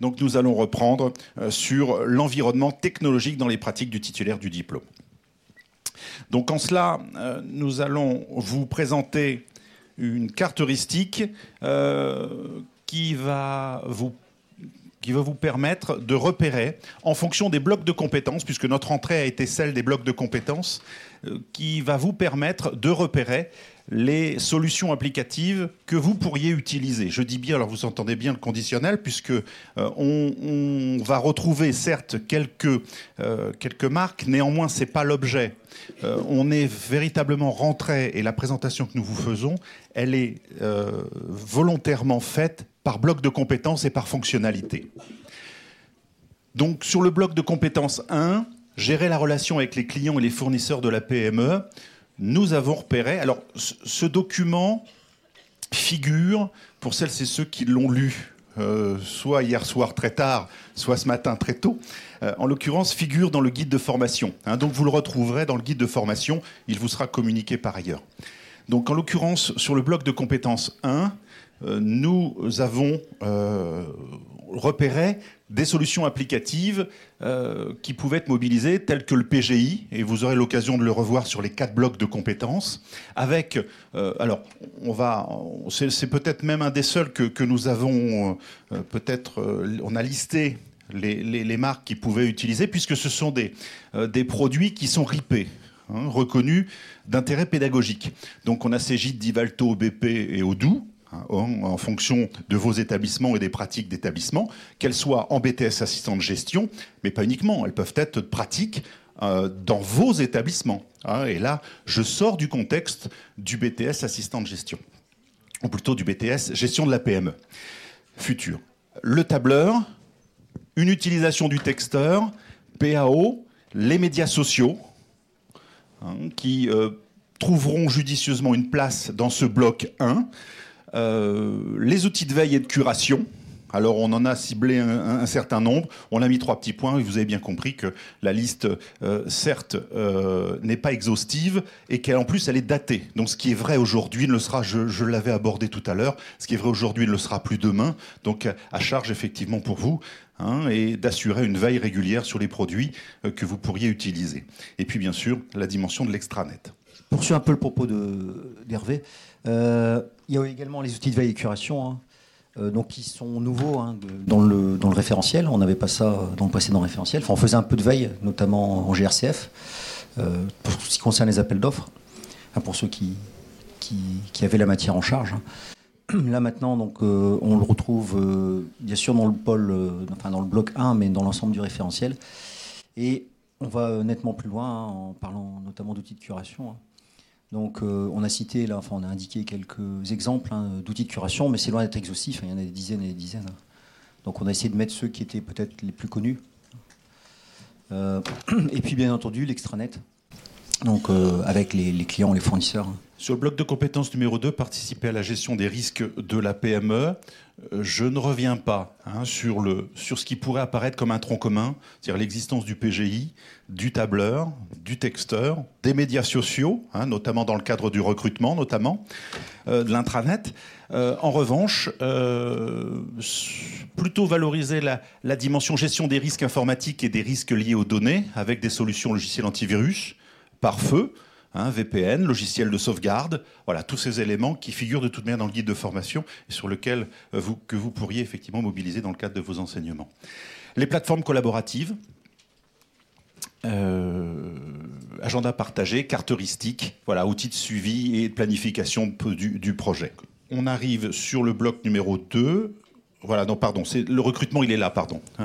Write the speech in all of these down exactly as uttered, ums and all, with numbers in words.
Donc nous allons reprendre euh, sur l'environnement technologique dans les pratiques du titulaire du diplôme. Donc en cela, euh, nous allons vous présenter une carte heuristique euh, qui va vous qui va vous permettre de repérer, en fonction des blocs de compétences, puisque notre entrée a été celle des blocs de compétences, euh, qui va vous permettre de repérer les solutions applicatives que vous pourriez utiliser. Je dis bien, alors vous entendez bien le conditionnel, puisque euh, on, on va retrouver certes quelques, euh, quelques marques, néanmoins ce n'est pas l'objet. Euh, on est véritablement rentré, et la présentation que nous vous faisons, elle est euh, volontairement faite par bloc de compétences et par fonctionnalité. Donc sur le bloc de compétences un, gérer la relation avec les clients et les fournisseurs de la P M E, nous avons repéré... Alors ce document figure, pour celles et ceux qui l'ont lu, euh, soit hier soir très tard, soit ce matin très tôt, euh, en l'occurrence figure dans le guide de formation. Hein, donc vous le retrouverez dans le guide de formation, il vous sera communiqué par ailleurs. Donc en l'occurrence, sur le bloc de compétences un, euh, nous avons euh, repéré des solutions applicatives euh, qui pouvaient être mobilisées, telles que le P G I, et vous aurez l'occasion de le revoir sur les quatre blocs de compétences, avec, euh, alors, on va, c'est, c'est peut-être même un des seuls que, que nous avons, euh, peut-être, euh, on a listé les, les, les marques qui pouvaient utiliser, puisque ce sont des, euh, des produits qui sont R I P. Hein, reconnus d'intérêt pédagogique. Donc on a Cégide, Divalto, B P et Odoo, hein, en, en fonction de vos établissements et des pratiques d'établissement, qu'elles soient en B T S assistant de gestion, mais pas uniquement, elles peuvent être pratiques euh, dans vos établissements. Hein, et là, je sors du contexte du B T S assistant de gestion, ou plutôt du B T S gestion de la P M E futur. Le tableur, une utilisation du texteur, P A O, les médias sociaux, Hein, qui euh, trouveront judicieusement une place dans ce bloc un. Euh, les outils de veille et de curation. Alors on en a ciblé un, un certain nombre. On a mis trois petits points et vous avez bien compris que la liste, euh, certes, euh, n'est pas exhaustive et qu'en plus elle est datée. Donc ce qui est vrai aujourd'hui ne le sera, je, je l'avais abordé tout à l'heure, ce qui est vrai aujourd'hui ne le sera plus demain. Donc à charge effectivement pour vous. Hein, et d'assurer une veille régulière sur les produits euh, que vous pourriez utiliser. Et puis, bien sûr, la dimension de l'extranet. Je poursuis un peu le propos de, d'Hervé. Euh, il y a également les outils de veille et curation, hein, euh, donc qui sont nouveaux hein, de, dans, le, dans le référentiel. On n'avait pas ça dans le précédent référentiel. Enfin, on faisait un peu de veille, notamment en G R C F, euh, pour ce qui concerne les appels d'offres, hein, pour ceux qui, qui, qui avaient la matière en charge. Hein. Là maintenant, donc, euh, on le retrouve euh, bien sûr dans le pôle, euh, enfin dans le bloc un, mais dans l'ensemble du référentiel. Et on va nettement plus loin hein, en parlant notamment d'outils de curation. Hein. Donc, euh, on a cité là, enfin, on a indiqué quelques exemples hein, d'outils de curation, mais c'est loin d'être exhaustif. Hein, il y en a des dizaines et des dizaines. Hein. Donc, on a essayé de mettre ceux qui étaient peut-être les plus connus. Euh, et puis, bien entendu, l'extranet. Donc, euh, avec les, les clients, les fournisseurs. Hein. Sur le bloc de compétences numéro deux, participer à la gestion des risques de la P M E. Je ne reviens pas hein, sur, le, sur ce qui pourrait apparaître comme un tronc commun, c'est-à-dire l'existence du P G I, du tableur, du texteur, des médias sociaux, hein, notamment dans le cadre du recrutement, notamment, euh, de l'intranet. Euh, en revanche, euh, plutôt valoriser la, la dimension gestion des risques informatiques et des risques liés aux données, avec des solutions logicielles antivirus, pare-feu, Hein, V P N, logiciel de sauvegarde, voilà, tous ces éléments qui figurent de toute manière dans le guide de formation et sur lequel euh, vous, que vous pourriez effectivement mobiliser dans le cadre de vos enseignements. Les plateformes collaboratives, euh, agenda partagé, carte heuristique, voilà, outils de suivi et de planification du, du projet. On arrive sur le bloc numéro deux. Voilà, non, pardon, c'est, le recrutement, il est là, pardon. Hein.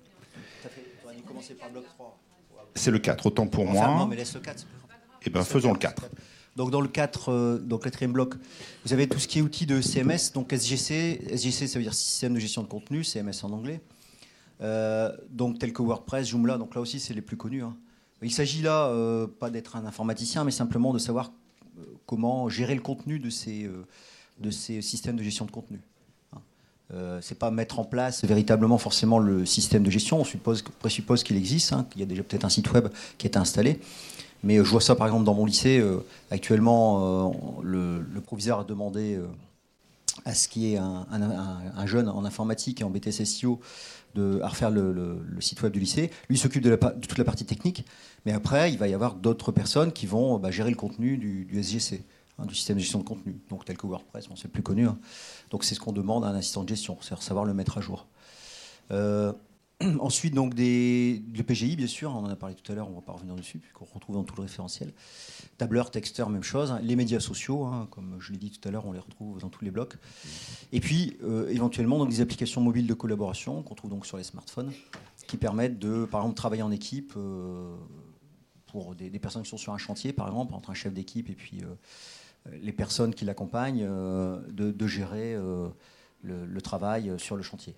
C'est le quatre, autant pour enfin, moi. Non, mais laisse le quatre. Eh bien, faisons le quatre. Donc, dans le quatre, euh, donc quatrième bloc, vous avez tout ce qui est outils de C M S, donc S G C. S G C, ça veut dire système de gestion de contenu, C M S en anglais. Euh, donc, tel que WordPress, Joomla, donc là aussi, c'est les plus connus. Hein. Il s'agit là, euh, pas d'être un informaticien, mais simplement de savoir euh, comment gérer le contenu de ces, euh, de ces systèmes de gestion de contenu. Hein. Euh, c'est pas mettre en place véritablement forcément le système de gestion. On suppose, présuppose qu'il existe, hein, qu'il y a déjà peut-être un site web qui est installé. Mais euh, je vois ça par exemple dans mon lycée. Euh, actuellement, euh, le, le proviseur a demandé euh, à ce qui est un, un, un, un jeune en informatique et en B T S S I O de, à refaire le, le, le site web du lycée. Lui s'occupe de, la, de toute la partie technique, mais après, il va y avoir d'autres personnes qui vont bah, gérer le contenu du, du S G C, hein, du système de gestion de contenu, donc tel que WordPress, bon, c'est le plus connu. Hein. Donc c'est ce qu'on demande à un assistant de gestion, c'est savoir le mettre à jour. Euh, ensuite, donc des, le P G I, bien sûr, on en a parlé tout à l'heure, on ne va pas revenir dessus, puisqu'on retrouve dans tout le référentiel. Tableur, texteur, même chose. Hein. Les médias sociaux, hein, comme je l'ai dit tout à l'heure, on les retrouve dans tous les blocs. Et puis, euh, éventuellement, donc, des applications mobiles de collaboration qu'on trouve donc sur les smartphones, qui permettent de, par exemple, travailler en équipe euh, pour des, des personnes qui sont sur un chantier, par exemple, entre un chef d'équipe et puis euh, les personnes qui l'accompagnent, euh, de, de gérer euh, le, le travail sur le chantier.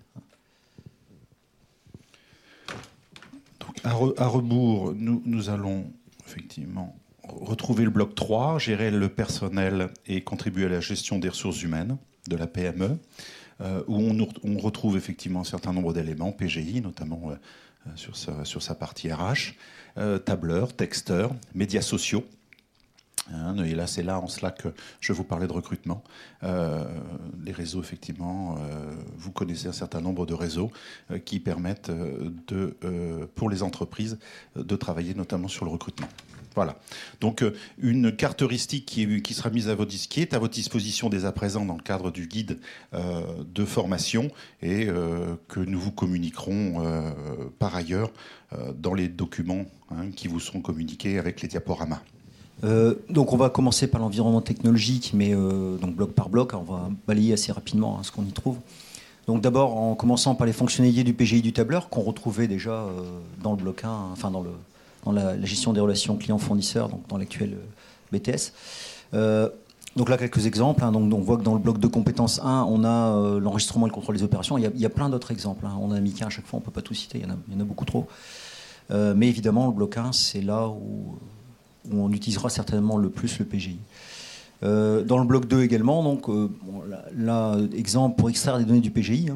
Donc, à, re, à rebours, nous, nous allons effectivement retrouver le bloc trois, gérer le personnel et contribuer à la gestion des ressources humaines de la P M E, euh, où on, on retrouve effectivement un certain nombre d'éléments, P G I notamment euh, sur, sa, sur sa partie R H, euh, tableur, texteur, médias sociaux. Hein, et là, c'est là en cela que je vous parlais de recrutement. Euh, les réseaux, effectivement, euh, vous connaissez un certain nombre de réseaux euh, qui permettent, euh, de, euh, pour les entreprises, euh, de travailler notamment sur le recrutement. Voilà. Donc, euh, une carte heuristique qui, qui sera mise à votre, qui est à votre disposition dès à présent dans le cadre du guide euh, de formation et euh, que nous vous communiquerons euh, par ailleurs euh, dans les documents hein, qui vous seront communiqués avec les diaporamas. Euh, donc on va commencer par l'environnement technologique, mais euh, donc bloc par bloc, on va balayer assez rapidement hein, ce qu'on y trouve. Donc d'abord en commençant par les fonctionnalités du P G I du tableur qu'on retrouvait déjà euh, dans le bloc un, enfin dans, le, dans la, la gestion des relations clients-fournisseurs, donc dans l'actuel B T S. Euh, donc là quelques exemples, hein, donc on voit que dans le bloc de compétences un, on a euh, l'enregistrement et le contrôle des opérations. Il y a, il y a plein d'autres exemples, hein. On en a mis qu'un à chaque fois, on ne peut pas tout citer, il y en a, il y en a beaucoup trop. Euh, mais évidemment le bloc un, c'est là où où on utilisera certainement le plus le P G I. Euh, dans le bloc deux également, donc, euh, bon, là, là, exemple, pour extraire des données du P G I, hein,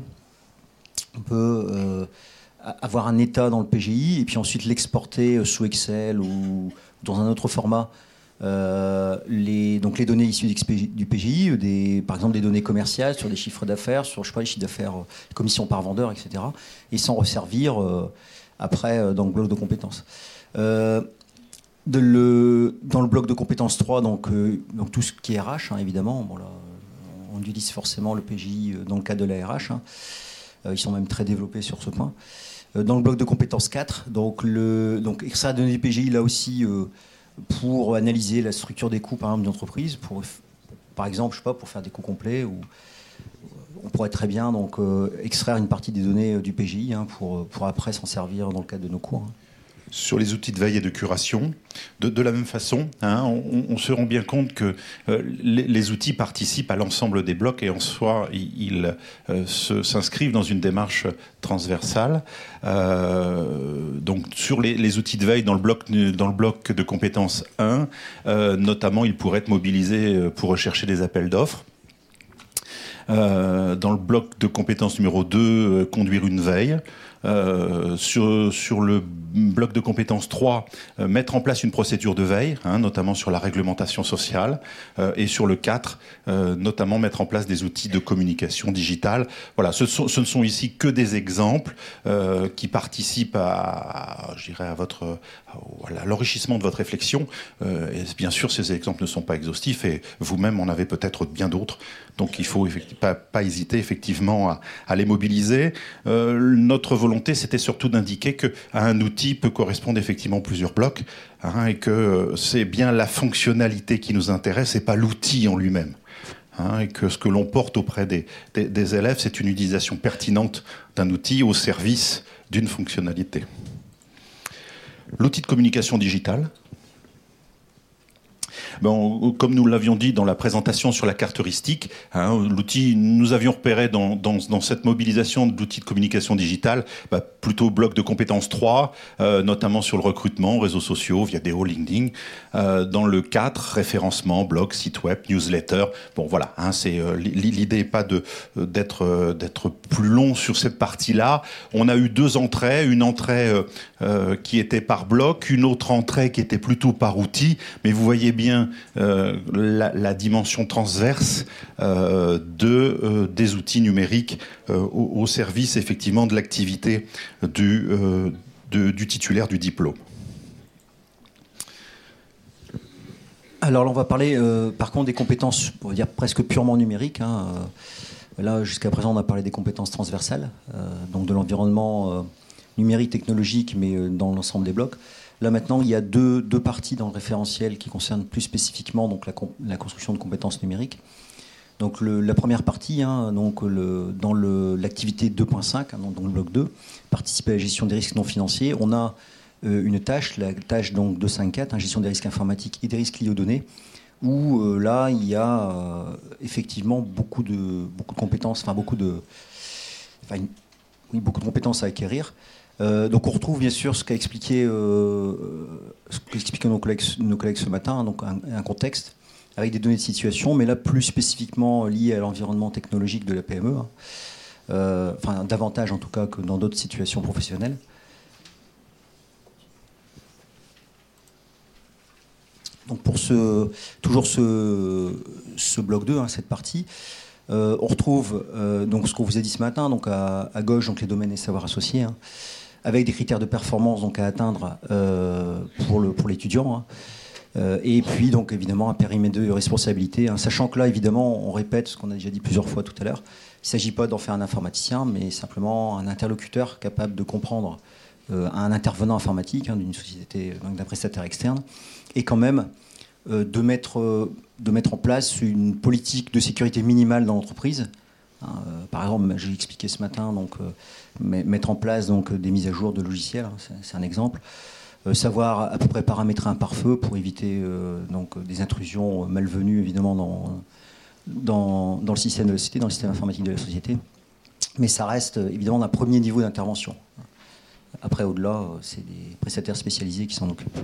on peut euh, avoir un état dans le P G I et puis ensuite l'exporter sous Excel ou dans un autre format. Euh, les, donc les données issues du P G I, des, par exemple des données commerciales sur des chiffres d'affaires, sur je sais pas, les chiffres d'affaires, euh, commissions par vendeur, et cetera. Et s'en resservir euh, après euh, dans le bloc de compétences. Euh, De le, dans le bloc de compétences trois, donc, euh, donc tout ce qui est R H, hein, évidemment. Bon, là, on utilise forcément le P G I dans le cadre de la R H. Hein. Euh, ils sont même très développés sur ce point. Euh, dans le bloc de compétences quatre, donc, le, donc extrait de données du P G I, là aussi, euh, pour analyser la structure des coûts, par exemple, d'une entreprise. Pour, par exemple, je sais pas, pour faire des coûts complets. Ou, on pourrait très bien donc, euh, extraire une partie des données du P G I hein, pour, pour après s'en servir dans le cadre de nos cours. Hein. Sur les outils de veille et de curation, de, de la même façon, hein, on, on se rend bien compte que euh, les, les outils participent à l'ensemble des blocs et en soi, ils, ils euh, se, s'inscrivent dans une démarche transversale. Euh, donc, sur les, les outils de veille dans le bloc, dans le bloc de compétences un, euh, notamment, ils pourraient être mobilisés pour rechercher des appels d'offres. Euh, dans le bloc de compétences numéro deux, euh, conduire une veille. Euh, sur, sur le bloc de compétences trois, euh, mettre en place une procédure de veille, hein, notamment sur la réglementation sociale, euh, et sur le quatre, euh, notamment mettre en place des outils de communication digitale. Voilà, ce, sont, ce ne sont ici que des exemples euh, qui participent à, à, je dirais, à, votre, à, à l'enrichissement de votre réflexion. Euh, et bien sûr, ces exemples ne sont pas exhaustifs et vous-même en avez peut-être bien d'autres. Donc il faut pas, pas hésiter effectivement à, à les mobiliser. Euh, notre volonté, c'était surtout d'indiquer qu'à un outil peut correspondre effectivement plusieurs blocs, hein, et que c'est bien la fonctionnalité qui nous intéresse et pas l'outil en lui-même. Hein, et que ce que l'on porte auprès des, des, des élèves, c'est une utilisation pertinente d'un outil au service d'une fonctionnalité. L'outil de communication digitale. Ben, comme nous l'avions dit dans la présentation sur la carte heuristique, hein, l'outil, nous avions repéré dans, dans, dans cette mobilisation de l'outil de communication digitale, bah, plutôt bloc de compétences trois, euh, notamment sur le recrutement, réseaux sociaux, via des hauts LinkedIn. Euh, dans le quatre, référencement, blog, site web, newsletter. Bon, voilà, hein, c'est, euh, l'idée n'est pas de, d'être, euh, d'être plus long sur cette partie-là. On a eu deux entrées, une entrée euh, euh, qui était par bloc, une autre entrée qui était plutôt par outil, mais vous voyez bien bien euh, la, la dimension transverse euh, de, euh, des outils numériques euh, au, au service effectivement de l'activité du, euh, de, du titulaire du diplôme. Alors là, on va parler euh, par contre des compétences, on va dire presque purement numériques. Hein. Là, jusqu'à présent, on a parlé des compétences transversales, euh, donc de l'environnement euh, numérique, technologique, mais euh, dans l'ensemble des blocs. Là, maintenant, il y a deux, deux parties dans le référentiel qui concernent plus spécifiquement donc, la, la construction de compétences numériques. Donc le, la première partie, hein, donc le, dans le, l'activité deux point cinq, hein, donc dans le bloc deux, participer à la gestion des risques non financiers, on a euh, une tâche, la tâche donc deux cinq quatre, hein, gestion des risques informatiques et des risques liés aux données, où euh, là, il y a euh, effectivement beaucoup de, beaucoup de compétences, enfin beaucoup de, enfin, une, oui, beaucoup de compétences à acquérir. Euh, donc on retrouve bien sûr ce qu'a expliqué, euh, ce qu'expliquaient nos collègues, nos collègues ce matin, hein, donc un, un contexte avec des données de situation, mais là plus spécifiquement liées à l'environnement technologique de la P M E, hein. euh, enfin davantage en tout cas que dans d'autres situations professionnelles. Donc pour ce, toujours ce, ce bloc deux, hein, cette partie, euh, on retrouve euh, donc ce qu'on vous a dit ce matin, donc à, à gauche donc les domaines et savoirs associés, hein, avec des critères de performance donc à atteindre euh, pour, le, pour l'étudiant, hein. Euh, et puis donc évidemment un périmètre de responsabilité, hein, sachant que là évidemment on répète ce qu'on a déjà dit plusieurs fois tout à l'heure, il ne s'agit pas d'en faire un informaticien, mais simplement un interlocuteur capable de comprendre euh, un intervenant informatique, hein, d'une société, donc d'un prestataire externe, et quand même euh, de, mettre, euh, de mettre en place une politique de sécurité minimale dans l'entreprise. Hein, euh, par exemple, j'ai expliqué ce matin, donc, euh, mettre en place donc, des mises à jour de logiciels, hein, c'est, c'est un exemple. Euh, savoir à peu près paramétrer un pare-feu pour éviter euh, donc, des intrusions malvenues, évidemment, dans, dans, dans le système de la société, dans le système informatique de la société. Mais ça reste, évidemment, d'un premier niveau d'intervention. Après, au-delà, c'est des prestataires spécialisés qui s'en occupent.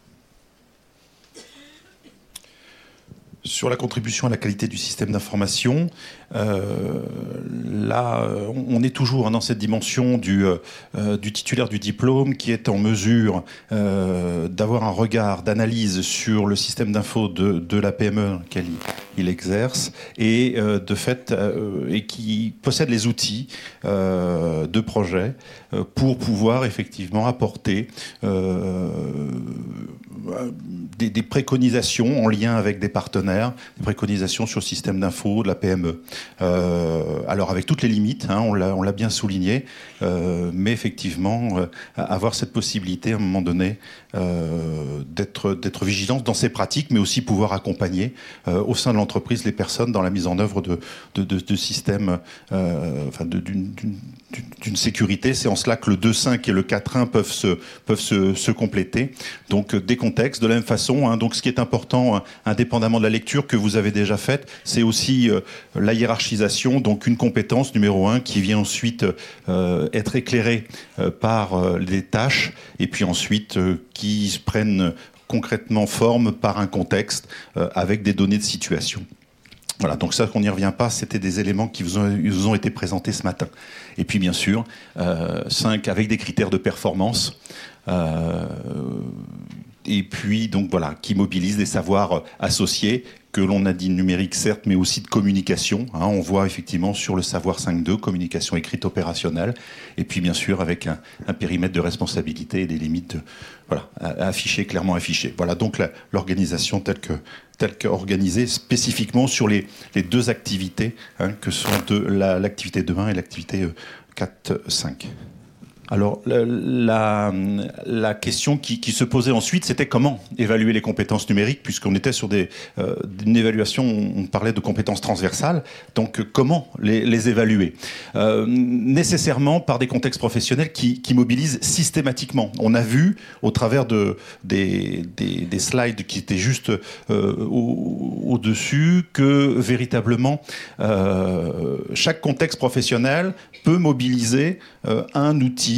Sur la contribution à la qualité du système d'information, euh, là, on est toujours dans cette dimension du, euh, du titulaire du diplôme qui est en mesure euh, d'avoir un regard d'analyse sur le système d'info de, de la P M E qu'elle il exerce et euh, de fait euh, et qui possède les outils euh, de projet euh, pour pouvoir effectivement apporter euh, des, des préconisations en lien avec des partenaires, des préconisations sur le système d'info de la P M E. Euh, alors avec toutes les limites, hein, on l'a, on l'a bien souligné, euh, mais effectivement euh, avoir cette possibilité à un moment donné euh, d'être, d'être vigilante dans ces pratiques, mais aussi pouvoir accompagner euh, au sein de l'entreprise les personnes dans la mise en œuvre de, de, de, de systèmes, euh, enfin de, d'une, d'une, d'une sécurité. C'est en cela que le deux cinq et le quatre un peuvent se, peuvent se, se compléter. Donc des contextes de la même façon. Hein, donc ce qui est important, hein, indépendamment de la lecture que vous avez déjà faite, c'est aussi euh, la hiérarchisation. Donc une compétence numéro un qui vient ensuite euh, être éclairée euh, par euh, les tâches et puis ensuite euh, qui prennent concrètement forme par un contexte euh, avec des données de situation. Voilà, donc ça, qu'on n'y revient pas, c'était des éléments qui vous ont, vous ont été présentés ce matin. Et puis bien sûr, euh, cinq avec des critères de performance. Euh, et puis donc voilà, qui mobilisent des savoirs associés que l'on a dit numérique certes, mais aussi de communication. Hein, on voit effectivement sur le savoir cinq deux, communication écrite opérationnelle, et puis bien sûr avec un, un périmètre de responsabilité et des limites de, voilà, affichées, clairement affichées. Voilà donc la, l'organisation telle que telle qu'organisée spécifiquement sur les, les deux activités, hein, que sont de la, l'activité deux un et l'activité quatre cinq. Alors, la, la question qui, qui se posait ensuite, c'était comment évaluer les compétences numériques, puisqu'on était sur des, euh, une évaluation, on parlait de compétences transversales, donc comment les, les évaluer euh, nécessairement par des contextes professionnels qui, qui mobilisent systématiquement. On a vu, au travers de, des, des, des slides qui étaient juste euh, au, au-dessus, que véritablement, euh, chaque contexte professionnel peut mobiliser euh, un outil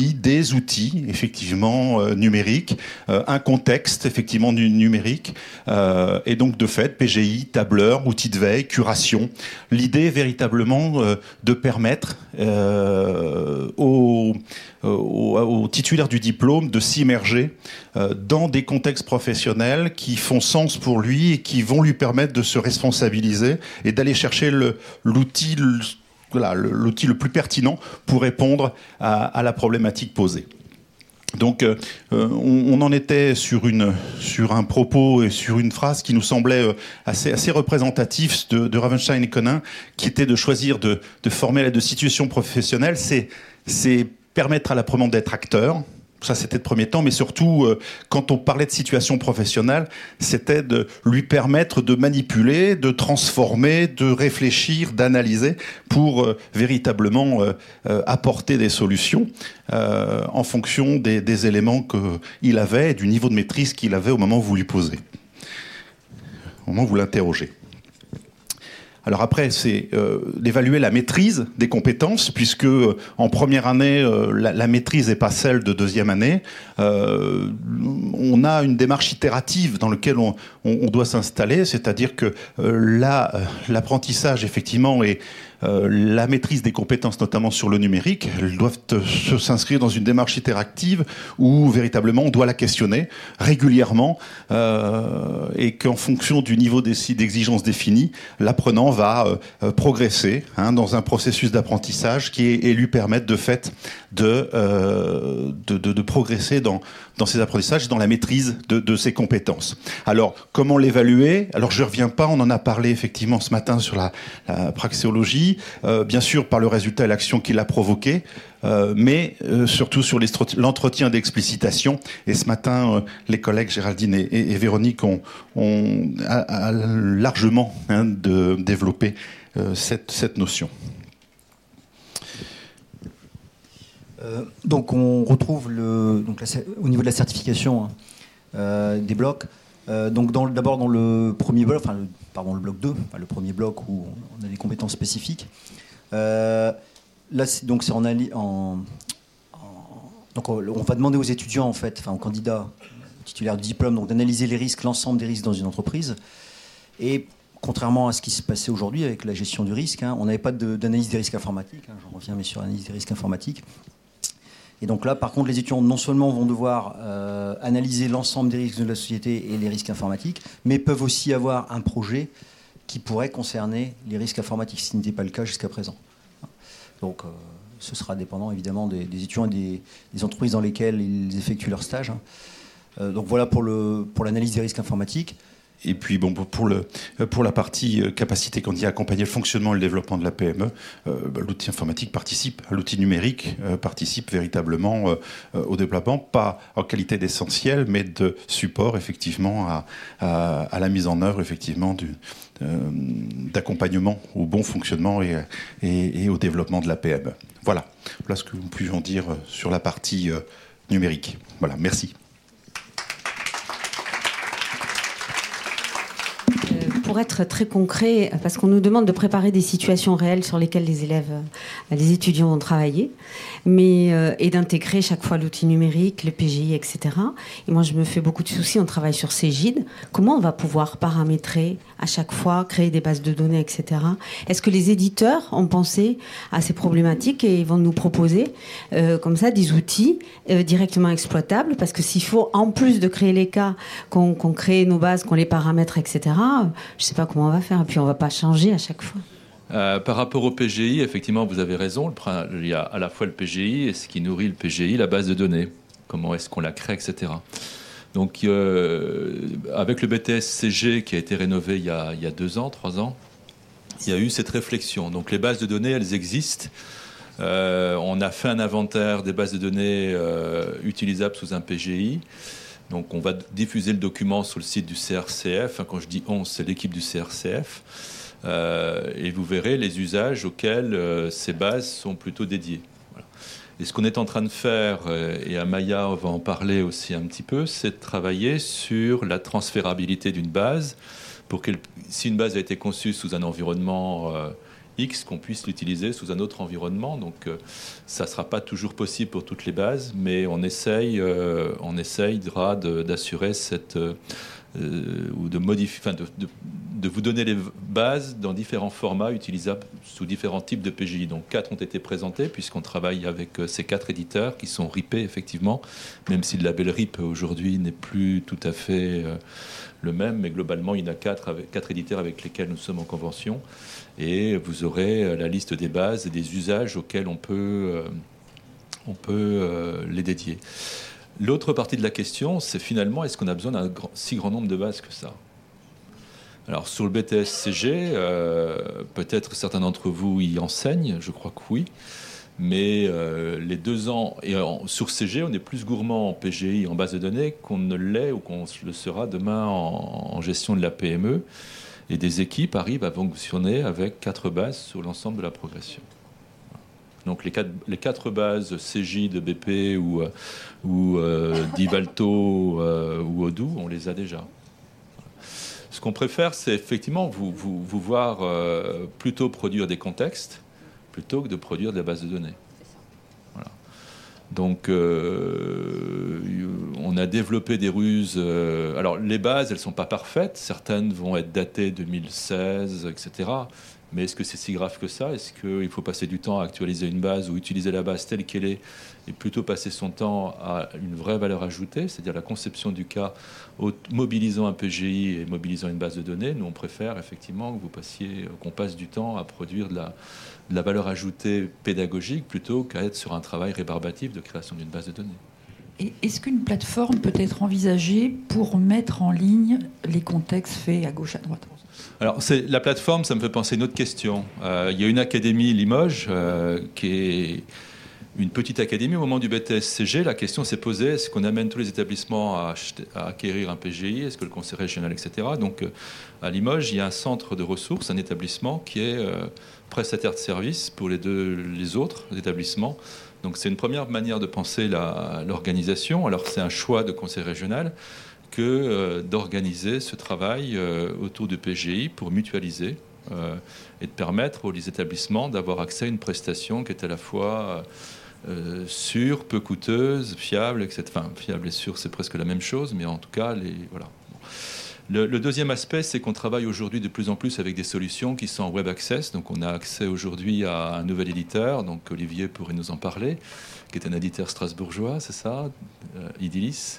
outils, des outils effectivement euh, numériques, euh, un contexte effectivement du numérique, euh, et donc de fait P G I, tableur, outils de veille, curation. L'idée est véritablement euh, de permettre euh, aux, aux, aux titulaires du diplôme de s'immerger euh, dans des contextes professionnels qui font sens pour lui et qui vont lui permettre de se responsabiliser et d'aller chercher le, l'outil Voilà, l'outil le plus pertinent pour répondre à, à la problématique posée. Donc, euh, on, on en était sur, une, sur un propos et sur une phrase qui nous semblait assez, assez représentatif de, de Ravenstein et Konin, qui était de choisir de, de former la de situation professionnelle, c'est, c'est permettre à l'apprenant d'être acteur. Ça, c'était de premier temps, mais surtout, euh, quand on parlait de situation professionnelle, c'était de lui permettre de manipuler, de transformer, de réfléchir, d'analyser pour euh, véritablement euh, euh, apporter des solutions euh, en fonction des, des éléments qu'il avait et du niveau de maîtrise qu'il avait au moment où vous lui posez, au moment où vous l'interrogez. Alors après, c'est euh, d'évaluer la maîtrise des compétences, puisque euh, en première année, euh, la, la maîtrise n'est pas celle de deuxième année. Euh, on a une démarche itérative dans laquelle on, on, on doit s'installer, c'est-à-dire que euh, là, euh, l'apprentissage, effectivement, est Euh, la maîtrise des compétences, notamment sur le numérique, elles doivent euh, s'inscrire dans une démarche itérative où véritablement on doit la questionner régulièrement euh, et qu'en fonction du niveau d'exigence défini, l'apprenant va euh, progresser hein, dans un processus d'apprentissage qui est, et lui permettre de fait de, euh, de, de, de progresser dans, dans ses apprentissages, dans la maîtrise de, de ses compétences. Alors, comment l'évaluer ? Alors, je ne reviens pas, on en a parlé effectivement ce matin sur la, la praxéologie, euh, bien sûr par le résultat et l'action qu'il a provoqué, euh, mais euh, surtout sur l'entretien d'explicitation. Et ce matin, euh, les collègues Géraldine et, et, et Véronique ont, ont a, a largement hein, de, développé euh, cette, cette notion. Euh, donc on retrouve le, donc la, au niveau de la certification hein, euh, des blocs. Euh, donc dans, d'abord dans le premier bloc, enfin le, pardon le bloc deux, enfin, le premier bloc où on a des compétences spécifiques. Euh, là c'est, donc c'est en, en, en donc on, on va demander aux étudiants en fait, enfin aux candidats titulaires du diplôme, donc d'analyser les risques, l'ensemble des risques dans une entreprise. Et contrairement à ce qui se passait aujourd'hui avec la gestion du risque, hein, on n'avait pas de, d'analyse des risques informatiques. Hein, j'en reviens mais sur l'analyse des risques informatiques. Et donc là, par contre, les étudiants non seulement vont devoir euh, analyser l'ensemble des risques de la société et les risques informatiques, mais peuvent aussi avoir un projet qui pourrait concerner les risques informatiques, ce qui n'était pas le cas jusqu'à présent. Donc euh, ce sera dépendant évidemment des, des étudiants et des, des entreprises dans lesquelles ils effectuent leur stage. Hein. Euh, donc voilà pour, le, pour l'analyse des risques informatiques. Et puis bon, pour, le, pour la partie capacité qu'on dit à accompagner le fonctionnement et le développement de la P M E, euh, bah, l'outil informatique participe, l'outil numérique euh, participe véritablement euh, au développement, pas en qualité d'essentiel, mais de support effectivement à, à, à la mise en œuvre effectivement du, euh, d'accompagnement au bon fonctionnement et, et, et au développement de la P M E. Voilà, voilà ce que nous pouvions dire sur la partie euh, numérique. Voilà, merci. Pour être très concret, parce qu'on nous demande de préparer des situations réelles sur lesquelles les élèves, les étudiants vont travailler, mais, euh, et d'intégrer chaque fois l'outil numérique, le P G I, et cetera. Et moi, je me fais beaucoup de soucis, on travaille sur Cégide. Comment on va pouvoir paramétrer à chaque fois, créer des bases de données, et cetera. Est-ce que les éditeurs ont pensé à ces problématiques et vont nous proposer, euh, comme ça, des outils euh, directement exploitables? Parce que s'il faut, en plus de créer les cas, qu'on, qu'on crée nos bases, qu'on les paramètre, et cetera, je ne sais pas comment on va faire. Et puis, on ne va pas changer à chaque fois. Euh, par rapport au P G I, effectivement, vous avez raison. Il y a à la fois le P G I et ce qui nourrit le P G I, la base de données. Comment est-ce qu'on la crée, et cetera. Donc, euh, avec le B T S C G qui a été rénové il y a, il y a deux ans, trois ans, il y a eu cette réflexion. Donc, les bases de données, elles existent. Euh, on a fait un inventaire des bases de données euh, utilisables sous un P G I. Donc, on va diffuser le document sur le site du C R C F. Quand je dis on, c'est l'équipe du C R C F. Euh, et vous verrez les usages auxquels euh, ces bases sont plutôt dédiées. Voilà. Et ce qu'on est en train de faire, euh, et Amaya va en parler aussi un petit peu, c'est de travailler sur la transférabilité d'une base pour que, si une base a été conçue sous un environnement euh, X qu'on puisse l'utiliser sous un autre environnement. Donc euh, ça ne sera pas toujours possible pour toutes les bases, mais on essaye, euh, on essayera de, d'assurer cette... Euh, ou de modifier, enfin de, de, de vous donner les bases dans différents formats utilisables sous différents types de P J I. Donc quatre ont été présentés puisqu'on travaille avec ces quatre éditeurs qui sont R I P effectivement, même si le label R I P aujourd'hui n'est plus tout à fait euh, le même, mais globalement il y en a quatre, avec, quatre éditeurs avec lesquels nous sommes en convention, et vous aurez la liste des bases et des usages auxquels on peut, euh, on peut euh, les dédier. L'autre partie de la question, c'est finalement, est-ce qu'on a besoin d'un grand, si grand nombre de bases que ça ? Alors, sur le B T S C G, euh, peut-être certains d'entre vous y enseignent, je crois que oui, mais euh, les deux ans, et en, sur C G, on est plus gourmand en P G I, en base de données, qu'on ne l'est ou qu'on le sera demain en, en gestion de la P M E, et des équipes arrivent à fonctionner avec quatre bases sur l'ensemble de la progression. Donc les quatre, les quatre bases C J de B P ou, ou euh, d'Ivalto euh, ou Odoo, on les a déjà. Ce qu'on préfère, c'est effectivement vous, vous, vous voir euh, plutôt produire des contextes plutôt que de produire des bases de données. Voilà. Donc euh, on a développé des ruses. Euh, alors les bases, elles ne sont pas parfaites. Certaines vont être datées deux mille seize, et cetera. Mais est-ce que c'est si grave que ça ? Est-ce qu'il faut passer du temps à actualiser une base ou utiliser la base telle qu'elle est et plutôt passer son temps à une vraie valeur ajoutée, c'est-à-dire la conception du cas, mobilisant un P G I et mobilisant une base de données ? Nous, on préfère effectivement que vous passiez, qu'on passe du temps à produire de la, de la valeur ajoutée pédagogique plutôt qu'à être sur un travail rébarbatif de création d'une base de données. Et est-ce qu'une plateforme peut être envisagée pour mettre en ligne les contextes faits à gauche, à droite ? Alors, c'est, la plateforme, ça me fait penser à une autre question. Euh, il y a une académie Limoges, euh, qui est une petite académie. Au moment du B T S C G, la question s'est posée, est-ce qu'on amène tous les établissements à, acheter, à acquérir un P G I ? Est-ce que le conseil régional, et cetera. Donc, euh, à Limoges, il y a un centre de ressources, un établissement qui est euh, prestataire de services pour les, deux, les autres établissements. Donc, c'est une première manière de penser la, l'organisation. Alors, c'est un choix de conseil régional que euh, d'organiser ce travail euh, autour du P G I pour mutualiser euh, et de permettre aux établissements d'avoir accès à une prestation qui est à la fois euh, sûre, peu coûteuse, fiable, et cetera. Enfin, fiable et sûre, c'est presque la même chose, mais en tout cas, les, voilà. Le, le deuxième aspect, c'est qu'on travaille aujourd'hui de plus en plus avec des solutions qui sont en web access. Donc, on a accès aujourd'hui à un nouvel éditeur, donc Olivier pourrait nous en parler, qui est un éditeur strasbourgeois, c'est ça, euh, Idilis.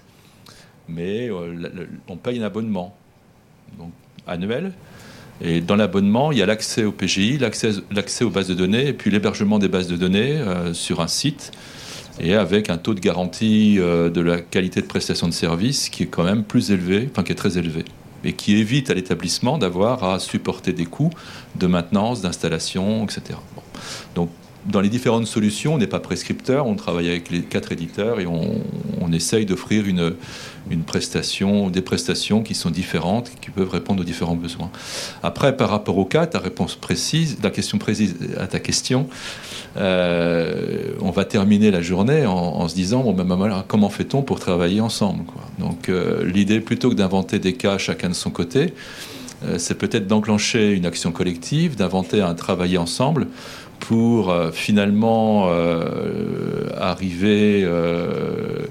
Mais euh, le, on paye un abonnement donc, annuel. Et dans l'abonnement, il y a l'accès au P G I, l'accès, l'accès aux bases de données, et puis l'hébergement des bases de données euh, sur un site, et avec un taux de garantie euh, de la qualité de prestation de service qui est quand même plus élevé, enfin qui est très élevé, et qui évite à l'établissement d'avoir à supporter des coûts de maintenance, d'installation, et cetera. Bon. Donc, dans les différentes solutions, on n'est pas prescripteur, on travaille avec les quatre éditeurs et on, on essaye d'offrir une, une prestation, des prestations qui sont différentes, qui peuvent répondre aux différents besoins. Après, par rapport au cas, ta réponse précise, la question précise à ta question, euh, on va terminer la journée en, en se disant bon, ben, ben, voilà, comment fait-on pour travailler ensemble, quoi. Donc euh, l'idée, plutôt que d'inventer des cas chacun de son côté, euh, c'est peut-être d'enclencher une action collective, d'inventer un travailler ensemble pour euh, finalement euh, arriver euh,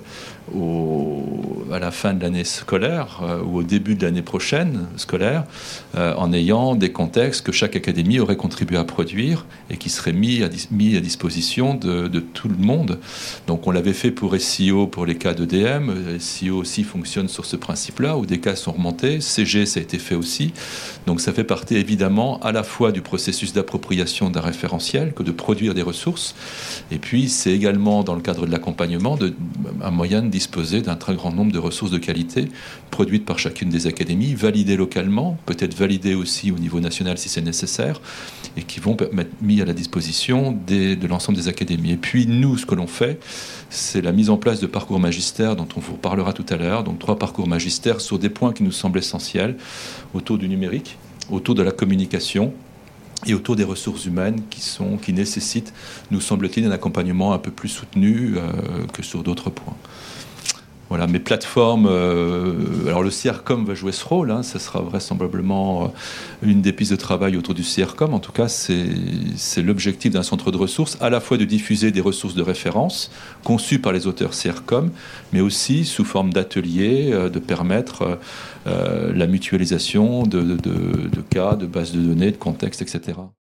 au, à la fin de l'année scolaire euh, ou au début de l'année prochaine scolaire euh, en ayant des contextes que chaque académie aurait contribué à produire et qui seraient mis à, mis à disposition de, de tout le monde. Donc on l'avait fait pour S I O, pour les cas d'E D M. S I O aussi fonctionne sur ce principe-là, où des cas sont remontés. C G, ça a été fait aussi. Donc ça fait partie évidemment à la fois du processus d'appropriation d'un référentiel que de produire des ressources. Et puis c'est également dans le cadre de l'accompagnement de, un moyen de disposer d'un très grand nombre de ressources de qualité produites par chacune des académies, validées localement, peut-être validées aussi au niveau national si c'est nécessaire, et qui vont être mis à la disposition des, de l'ensemble des académies. Et puis nous, ce que l'on fait, c'est la mise en place de parcours magistères dont on vous parlera tout à l'heure, donc trois parcours magistères sur des points qui nous semblent essentiels, autour du numérique, autour de la communication, et autour des ressources humaines qui, sont, qui nécessitent, nous semble-t-il, un accompagnement un peu plus soutenu euh, que sur d'autres points. Voilà, mes plateformes, euh, alors le C R C O M va jouer ce rôle, hein, ça sera vraisemblablement une des pistes de travail autour du C R C O M. En tout cas, c'est, c'est l'objectif d'un centre de ressources, à la fois de diffuser des ressources de référence conçues par les auteurs C R C O M, mais aussi sous forme d'ateliers, euh, de permettre euh, la mutualisation de, de, de cas, de bases de données, de contextes, et cetera.